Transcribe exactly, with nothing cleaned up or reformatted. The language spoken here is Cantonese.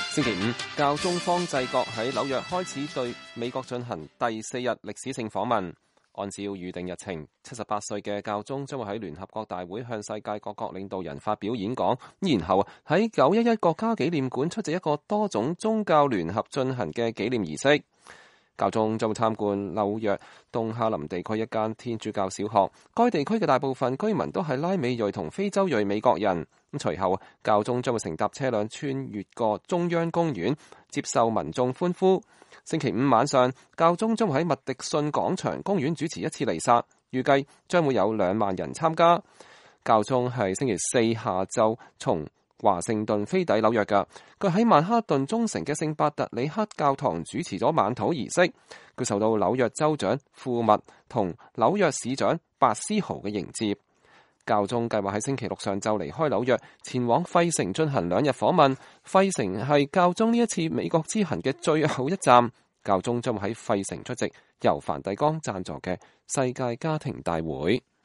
星期五，教宗方濟各喺紐約開始對美國進行第四日歷史性訪問。按照預定日程，七十八歲嘅教宗將會喺聯合國大會向世界各國領導人發表演講，然後喺九一一國家紀念館出席一個多種宗教聯合進行嘅紀念儀式。教宗將會參觀紐約東哈林地區一間天主教小學，該地區嘅大部分居民都係拉美裔同非洲裔美國人。咁隨後，教宗將會乘搭車輛穿越過中央公園，接受民眾歡呼。星期五晚上，教宗將會喺麥迪遜廣場公園主持一次彌撒，預計將會有兩萬人參加。教宗係星期四下晝從華盛頓飛抵紐約㗎，佢喺曼哈頓中城嘅聖伯特里克教堂主持咗晚禱儀式。佢受到紐約州長庫密同紐約市長白思豪嘅迎接。教宗計劃喺星期六上晝離開紐約，前往費城進行兩日訪問。費城係教宗呢一次美國之行嘅最後一站。教宗將會喺費城出席由梵蒂岡贊助嘅世界家庭大會。